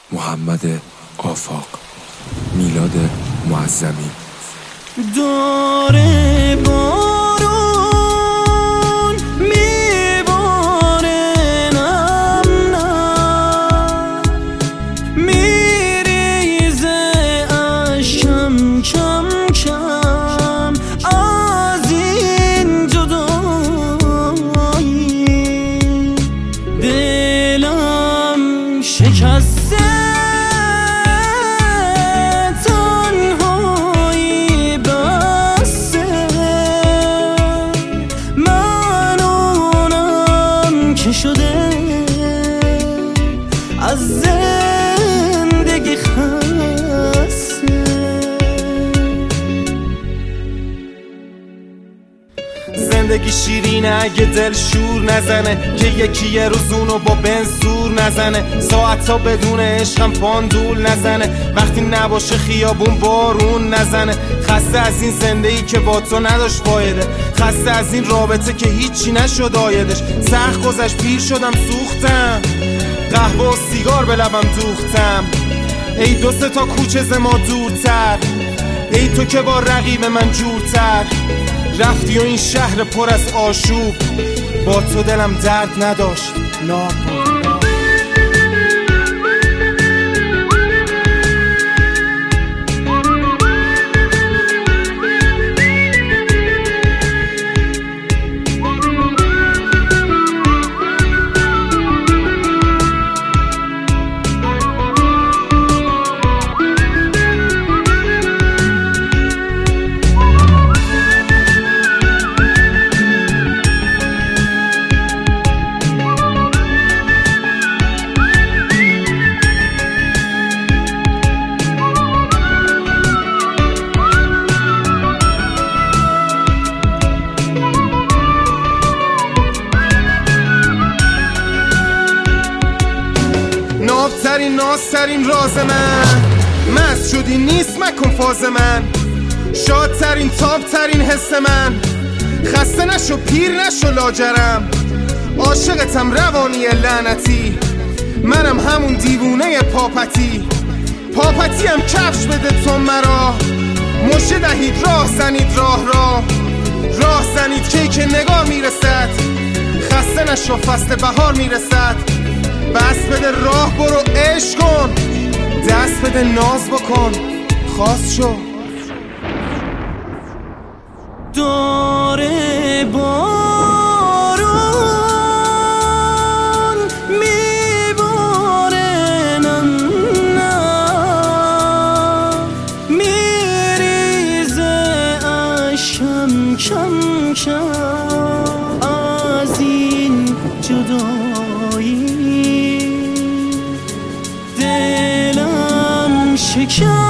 محمد آفاق، میلاد معظمی. داره بارون میباره، نم نم میریزه اشکم کم کم از این جدایی. دلم شکسته شده از زندگی خسته. زندگی شیرینه اگه دل شور نزنه، که یکی یه روز اونو با بنزور نزنه. ساعتا بدون عشقم پاندول نزنه، وقتی نباشه خیابون بارون نزنه. خسته از این زندگی که با تو نداشت فایده، خسته از این رابطه که هیچی نشد آیدش. سخت گذشت، پیر شدم، سوختم، قهوه و سیگار به لبم دوختم. ای دو سه تا کوچه ز ما دورتر، ای تو که با رقیب من جورتر. رفتی و این شهر پر از آشوب، با تو دلم درد نداشت، نابود. نابترین نازترین راز من، مست شدی نیست مکن فاز من. شادترین تابترین حس من، خسته نشو پیر نشو لاجرم. عاشقتم روانی لعنتی، منم همون دیوونه پاپتی. پاپتیم کفش بده تو مرا، مژده دهید راه زنید راه زنید که نگاه میرسد. خسته نشو فصل بهار میرسد، بس بده راه برو عشق کن، دست بده ناز بکن، خواست شو. داره بارون میباره، نم نم میریزه اشکم کم کم از این جدایی. دلم شکسته